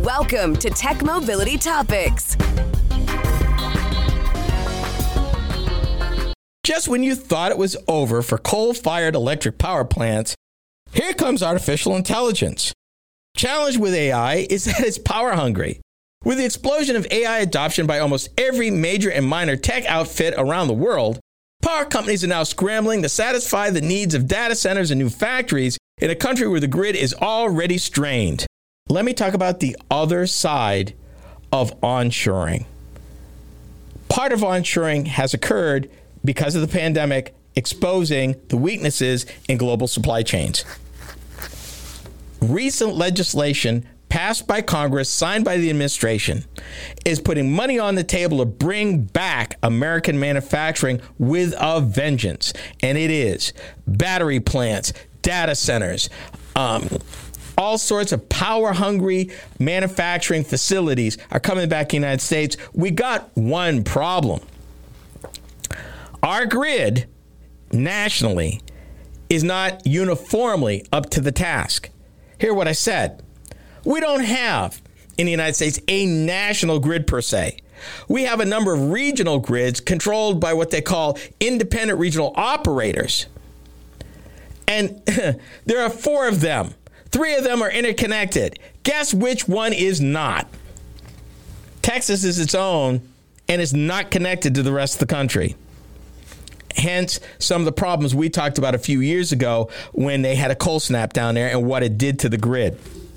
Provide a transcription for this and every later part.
Welcome to Tech Mobility Topics. Just when you thought it was over for coal-fired electric power plants, here comes artificial intelligence. Challenge with AI is that it's power hungry. With the explosion of AI adoption by almost every major and minor tech outfit around the world, power companies are now scrambling to satisfy the needs of data centers and new factories in a country where the grid is already strained. Let me talk about the other side of onshoring. Part of onshoring has occurred because of the pandemic, exposing the weaknesses in global supply chains. Recent legislation passed by Congress, signed by the administration, is putting money on the table to bring back American manufacturing with a vengeance. And it is battery plants, data centers, all sorts of power-hungry manufacturing facilities are coming back to the United States. We got one problem. Our grid, nationally, is not uniformly up to the task. Hear what I said. We don't have, in the United States, a national grid per se. We have a number of regional grids controlled by what they call independent regional operators. And there are 4 of them. 3 of them are interconnected. Guess which one is not? Texas is its own and is not connected to the rest of the country. Hence, some of the problems we talked about a few years ago when they had a cold snap down there and what it did to the grid.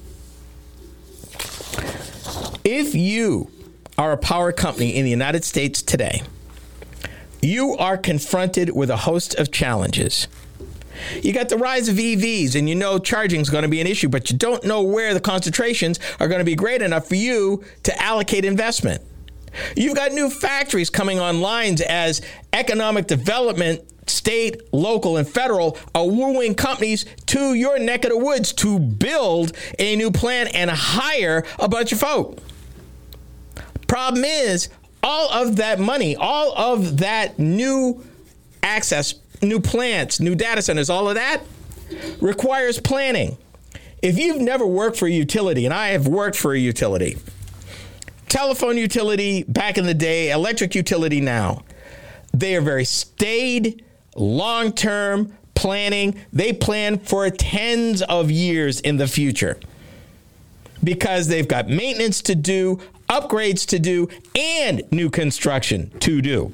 If you are a power company in the United States today, you are confronted with a host of challenges. You got the rise of EVs, and you know charging is going to be an issue, but you don't know where the concentrations are going to be great enough for you to allocate investment. You've got new factories coming online as economic development, state, local, and federal, are wooing companies to your neck of the woods to build a new plant and hire a bunch of folk. Problem is, all of that money, all of that new access, new plants, new data centers, all of that requires planning. If you've never worked for a utility, and I have worked for a utility, telephone utility back in the day, electric utility now, they are very staid, long-term planning. They plan for tens of years in the future because they've got maintenance to do, upgrades to do, and new construction to do.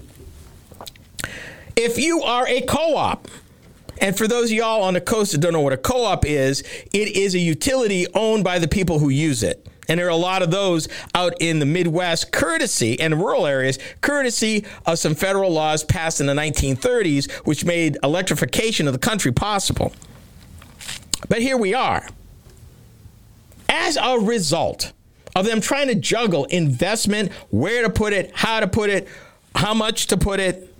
If you are a co-op, and for those of y'all on the coast that don't know what a co-op is, it is a utility owned by the people who use it. And there are a lot of those out in the Midwest, courtesy, and rural areas, courtesy of some federal laws passed in the 1930s, which made electrification of the country possible. But here we are. As a result of them trying to juggle investment, where to put it, how much to put it,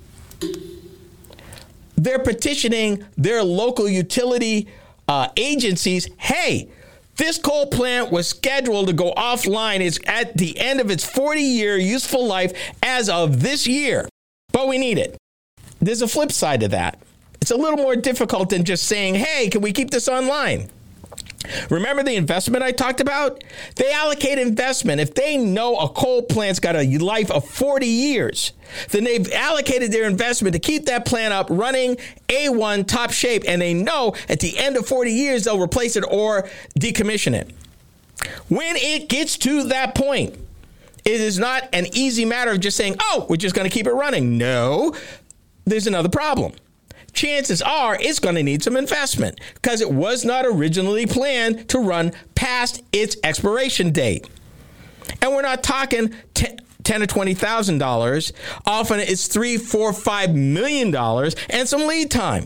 they're petitioning their local utility agencies, hey, this coal plant was scheduled to go offline. It's at the end of its 40-year useful life as of this year, but we need it. There's a flip side to that. It's a little more difficult than just saying, hey, can we keep this online? Remember the investment I talked about? They allocate investment. If they know a coal plant's got a life of 40 years, then they've allocated their investment to keep that plant up running A1 top shape, and they know at the end of 40 years they'll replace it or decommission it. When it gets to that point, it is not an easy matter of just saying, oh, we're just going to keep it running. No, there's another problem. Chances are it's going to need some investment because it was not originally planned to run past its expiration date. And we're not talking $10,000 or $20,000. Often it's $3, $4, $5 million and some lead time.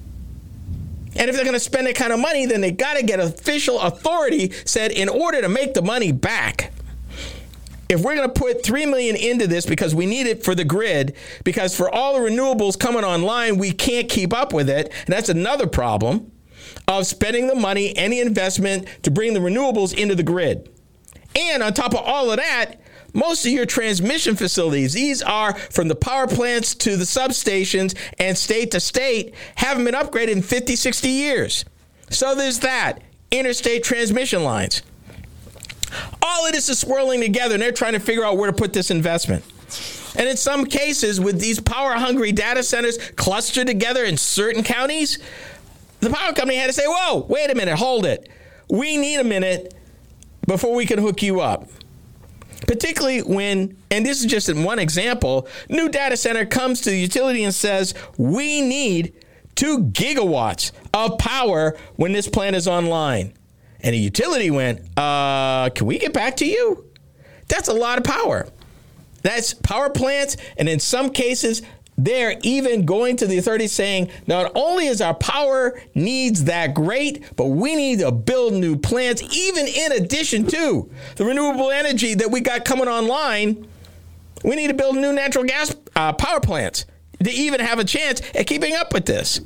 And if they're going to spend that kind of money, then they got to get official authority said in order to make the money back. If we're going to put $3 million into this because we need it for the grid, because for all the renewables coming online, we can't keep up with it. And that's another problem of spending the money, any investment to bring the renewables into the grid. And on top of all of that, most of your transmission facilities, these are from the power plants to the substations and state to state, haven't been upgraded in 50, 60 years. So there's that. Interstate transmission lines. All of this is swirling together, and they're trying to figure out where to put this investment. And in some cases, with these power-hungry data centers clustered together in certain counties, the power company had to say, whoa, wait a minute, hold it. We need a minute before we can hook you up. Particularly when, and this is just one example, new data center comes to the utility and says, we need 2 gigawatts of power when this plant is online. And the utility went, can we get back to you? That's a lot of power. That's power plants, and in some cases, they're even going to the authorities saying, not only is our power needs that great, but we need to build new plants, even in addition to the renewable energy that we got coming online. We need to build new natural gas power plants to even have a chance at keeping up with this.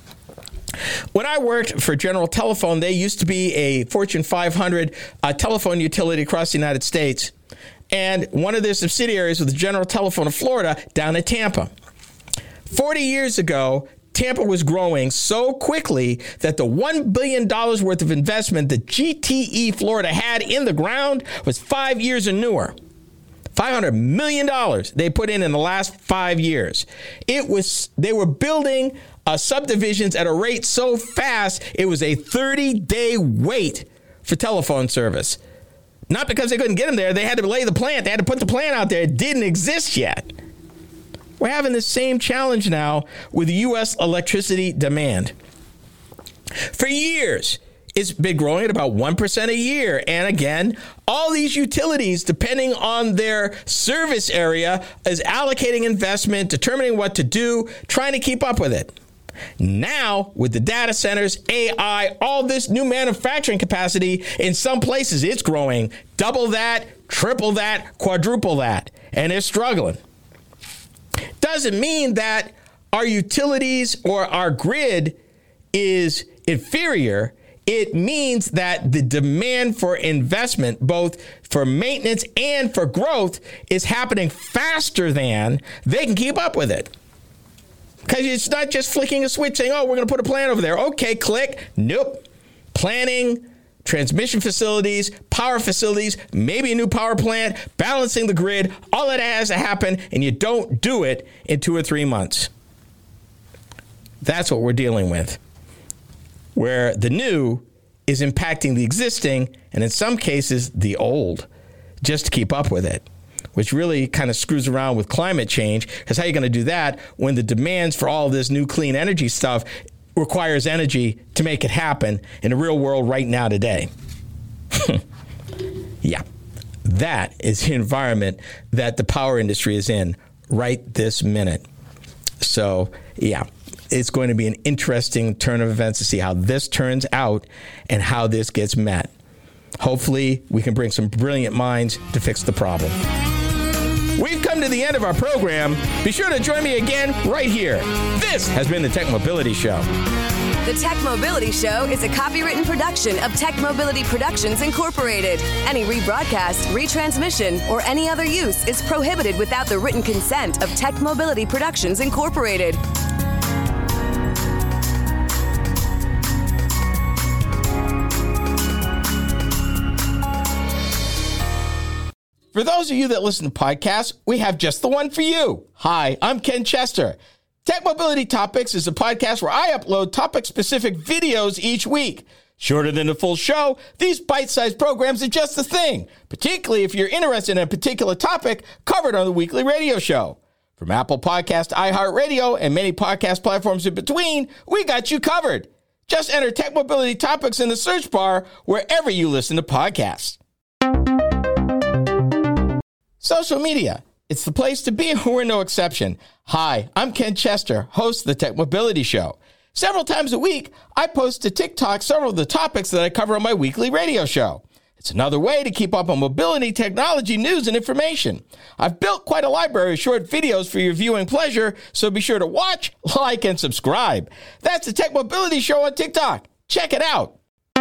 When I worked for General Telephone, they used to be a Fortune 500 telephone utility across the United States. And one of their subsidiaries was General Telephone of Florida down in Tampa. 40 years ago, Tampa was growing so quickly that the $1 billion worth of investment that GTE Florida had in the ground was 5 years or newer. $500 million they put in the last 5 years. They were building subdivisions at a rate so fast, it was a 30-day wait for telephone service. Not because they couldn't get them there. They had to lay the plant. They had to put the plant out there. It didn't exist yet. We're having the same challenge now with U.S. electricity demand. For years, it's been growing at about 1% a year. And again, all these utilities, depending on their service area, is allocating investment, determining what to do, trying to keep up with it. Now, with the data centers, AI, all this new manufacturing capacity, in some places it's growing double that, triple that, quadruple that, and they're struggling. Doesn't mean that our utilities or our grid is inferior. It means that the demand for investment, both for maintenance and for growth, is happening faster than they can keep up with it. Because it's not just flicking a switch saying, oh, we're going to put a plant over there. Okay, click. Nope. Planning, transmission facilities, power facilities, maybe a new power plant, balancing the grid. All that has to happen, and you don't do it in 2 or 3 months. That's what we're dealing with, where the new is impacting the existing, and in some cases, the old, just to keep up with it, which really kind of screws around with climate change, because how are you going to do that when the demands for all of this new clean energy stuff requires energy to make it happen in the real world right now today? Yeah, that is the environment that the power industry is in right this minute. So, yeah, it's going to be an interesting turn of events to see how this turns out and how this gets met. Hopefully, we can bring some brilliant minds to fix the problem. We've come to the end of our program. Be sure to join me again right here. This has been the Tech Mobility Show. The Tech Mobility Show is a copywritten production of Tech Mobility Productions, Incorporated. Any rebroadcast, retransmission, or any other use is prohibited without the written consent of Tech Mobility Productions, Incorporated. For those of you that listen to podcasts, we have just the one for you. Hi, I'm Ken Chester. Tech Mobility Topics is a podcast where I upload topic-specific videos each week. Shorter than the full show, these bite-sized programs are just the thing, particularly if you're interested in a particular topic covered on the weekly radio show. From Apple Podcast to iHeartRadio and many podcast platforms in between, we got you covered. Just enter Tech Mobility Topics in the search bar wherever you listen to podcasts. Social media. It's the place to be, and we're no exception. Hi, I'm Ken Chester, host of the Tech Mobility Show. Several times a week, I post to TikTok several of the topics that I cover on my weekly radio show. It's another way to keep up on mobility, technology, news, and information. I've built quite a library of short videos for your viewing pleasure, so be sure to watch, like, and subscribe. That's the Tech Mobility Show on TikTok. Check it out.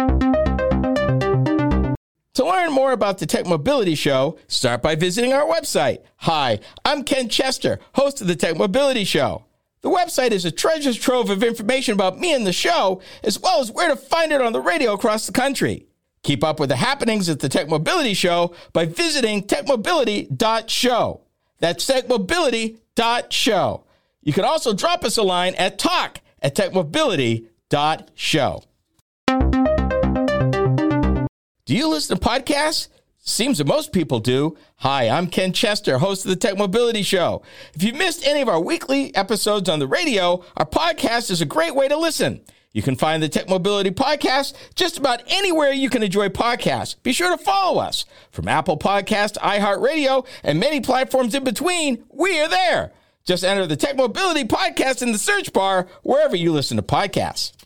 To learn more about the Tech Mobility Show, start by visiting our website. Hi, I'm Ken Chester, host of the Tech Mobility Show. The website is a treasure trove of information about me and the show, as well as where to find it on the radio across the country. Keep up with the happenings at the Tech Mobility Show by visiting techmobility.show. That's techmobility.show. You can also drop us a line at talk@techmobility.show. Do you listen to podcasts? Seems that most people do. Hi, I'm Ken Chester, host of the Tech Mobility Show. If you've missed any of our weekly episodes on the radio, our podcast is a great way to listen. You can find the Tech Mobility Podcast just about anywhere you can enjoy podcasts. Be sure to follow us. From Apple Podcasts, iHeartRadio, and many platforms in between, we are there. Just enter the Tech Mobility Podcast in the search bar wherever you listen to podcasts.